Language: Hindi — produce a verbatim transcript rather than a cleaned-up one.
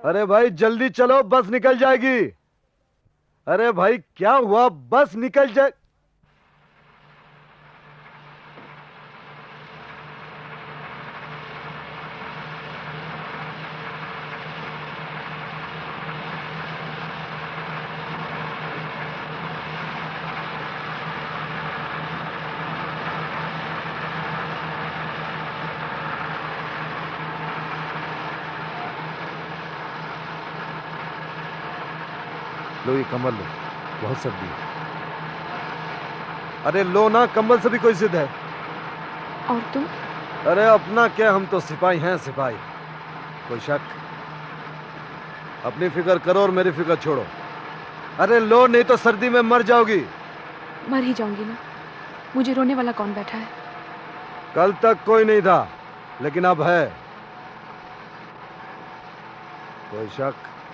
अरे भाई जल्दी चलो, बस निकल जाएगी। अरे भाई क्या हुआ, बस निकल जाए। लो ये कम्बल लो, बहुत सर्दी है। अरे लो ना, कंबल से भी कोई जिद है। और तुम? अरे अपना क्या, हम तो सिपाही हैं सिपाही। कोई शक? अपनी फिक्र करो और मेरी फिक्र छोड़ो। अरे लो, नहीं तो सर्दी में मर जाओगी। मर ही जाऊंगी ना, मुझे रोने वाला कौन बैठा है? कल तक कोई नहीं था, लेकिन अब है। कोई शक?